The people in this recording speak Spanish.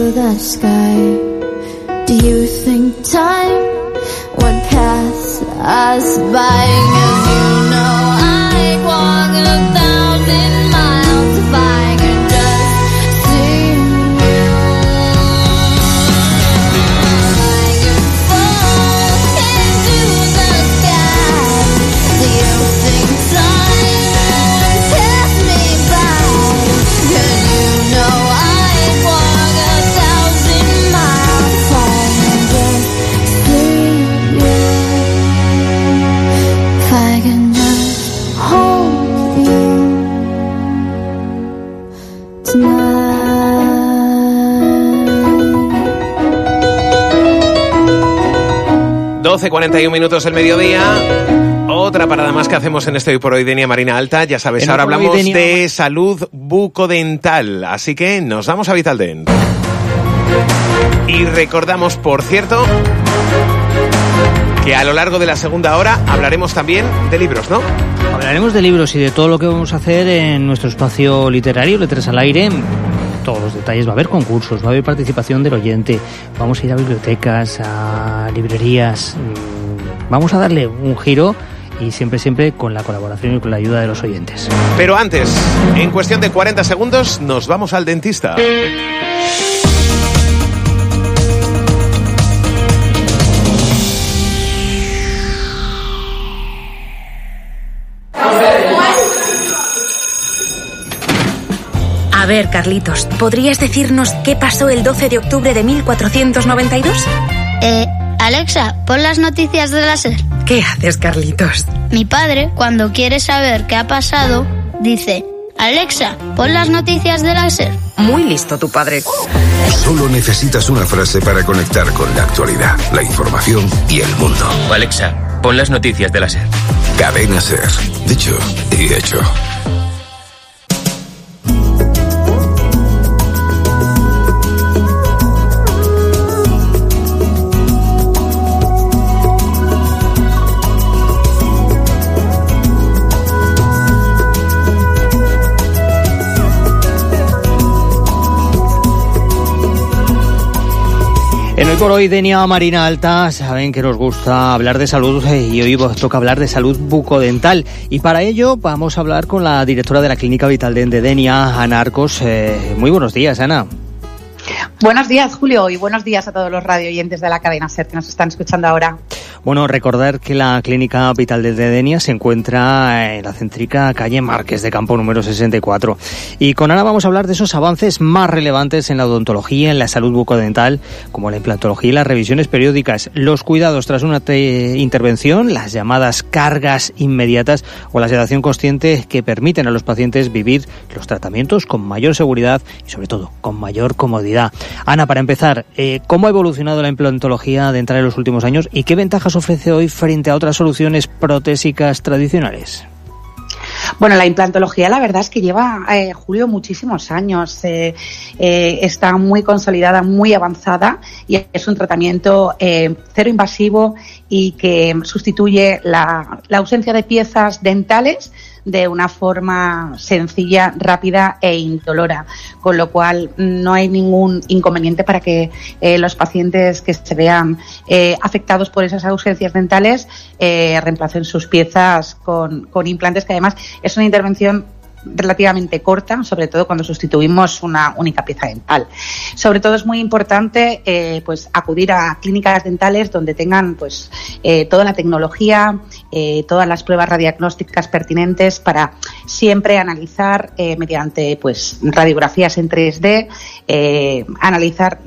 into the sky. Do you think time would pass us by? 'Cause you know I'd walk 1,000 miles if I could just see you. I could fall into the sky. Do you think time would pass me by? 'Cause you know I'd walk 1,000 miles if I could just see you. If I can just hold you tonight. 12:41 minutos del mediodía. Otra parada más que hacemos en este Hoy por Hoy, Denia Marina Alta. Ya sabes, ahora hablamos de salud bucodental. Así que nos vamos a Vitaldent. Y recordamos, por cierto, que a lo largo de la segunda hora hablaremos también de libros, ¿no? Hablaremos de libros y de todo lo que vamos a hacer en nuestro espacio literario, Letras al Aire. Todos los detalles, va a haber concursos, va a haber participación del oyente, vamos a ir a bibliotecas, a librerías, vamos a darle un giro y siempre con la colaboración y con la ayuda de los oyentes. Pero antes, en cuestión de 40 segundos, nos vamos al dentista. A ver, Carlitos, ¿podrías decirnos qué pasó el 12 de octubre de 1492? Alexa, pon las noticias de la SER. ¿Qué haces, Carlitos? Mi padre, cuando quiere saber qué ha pasado, dice: Alexa, pon las noticias de la SER. Muy listo tu padre. Solo necesitas una frase para conectar con la actualidad, la información y el mundo. Alexa, pon las noticias de la SER. Cadena SER. Dicho y hecho. En Hoy por Hoy, Denia Marina Alta, saben que nos gusta hablar de salud y hoy toca hablar de salud bucodental. Y para ello vamos a hablar con la directora de la Clínica Vitaldent de Denia, Ana Arcos. Muy buenos días, Ana. Buenos días, Julio, y buenos días a todos los radioyentes de la cadena SER que nos están escuchando ahora. Bueno, recordar que la Clínica Vitaldent de Denia se encuentra en la céntrica calle Márquez de Campo número 64. Y con Ana vamos a hablar de esos avances más relevantes en la odontología, en la salud bucodental, como la implantología y las revisiones periódicas, los cuidados tras una intervención, las llamadas cargas inmediatas o la sedación consciente que permiten a los pacientes vivir los tratamientos con mayor seguridad y sobre todo con mayor comodidad. Ana, para empezar, ¿cómo ha evolucionado la implantología dental en los últimos años y qué ventajas ofrece hoy frente a otras soluciones protésicas tradicionales? Bueno, la implantología la verdad es que lleva, Julio, muchísimos años. Está muy consolidada, muy avanzada y es un tratamiento cero invasivo y que sustituye la ausencia de piezas dentales de una forma sencilla, rápida e indolora, con lo cual no hay ningún inconveniente para que los pacientes que se vean afectados por esas ausencias dentales reemplacen sus piezas con implantes, que además es una intervención relativamente corta, sobre todo cuando sustituimos una única pieza dental. Sobre todo es muy importante pues acudir a clínicas dentales donde tengan pues toda la tecnología, todas las pruebas radiagnósticas pertinentes para siempre analizar mediante pues radiografías en 3D, analizar